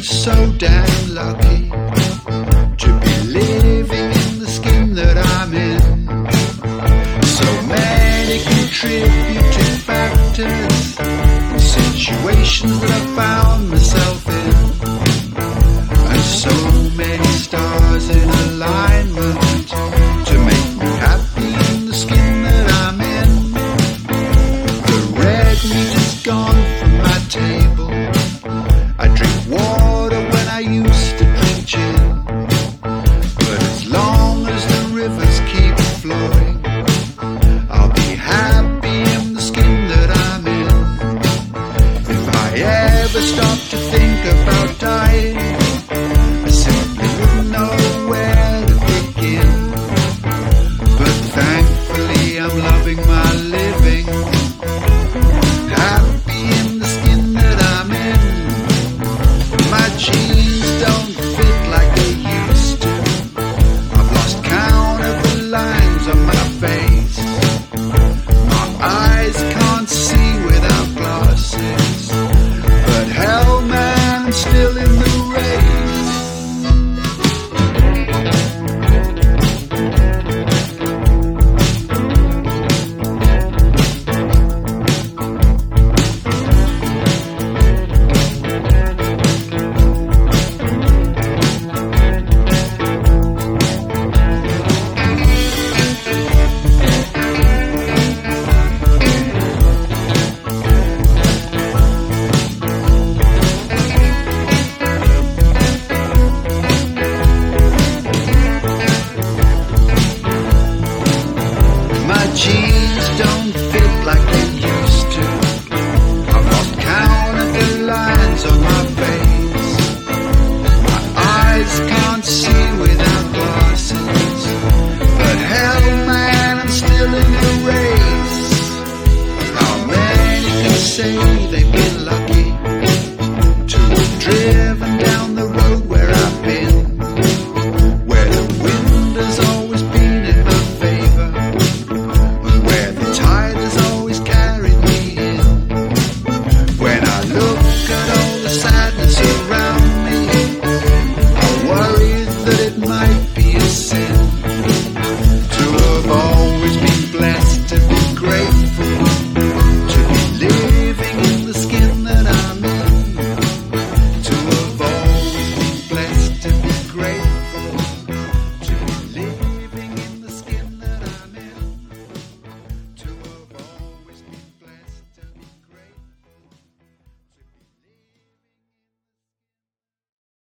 so damn lucky to be living in the skin that I'm in. So many contributing factors and situations that I found myself in, and so many stars in alignment to make me happy in the skin that I'm in. The red meat is gone from my table. I drink water when I used to drink gin, but as long as the rivers keep flowing, I'll be happy in the skin that I'm in. If I ever stop to think about dying,